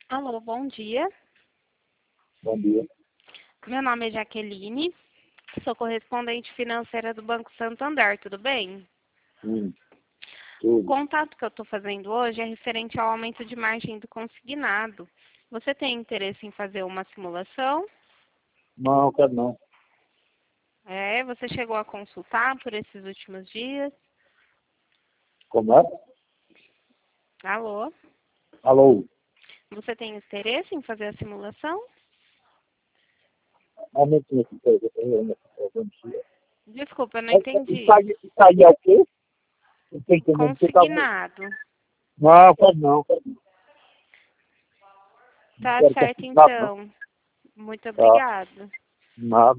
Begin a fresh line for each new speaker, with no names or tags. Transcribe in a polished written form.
Alô, bom dia.
Bom dia.
Meu nome é Jaqueline, sou correspondente financeira do Banco Santander, tudo bem? O
Tudo.
contato que eu estou fazendo hoje é referente ao aumento de margem do consignado. Você tem interesse em fazer uma simulação?
Não, quero não.
Você chegou a consultar por esses últimos dias?
Como é?
Alô?
Alô?
Você tem interesse em fazer a simulação?
Aumente nesse coisa.
Desculpa, eu não entendi.
Isso aí é o quê? Não estou entendendo. Você tá...
Consignado.
Não, quero não. Quero não. Não
Tá
quero
certo,
consignado, não.
então. Muito
Tá.
obrigada.
Nada.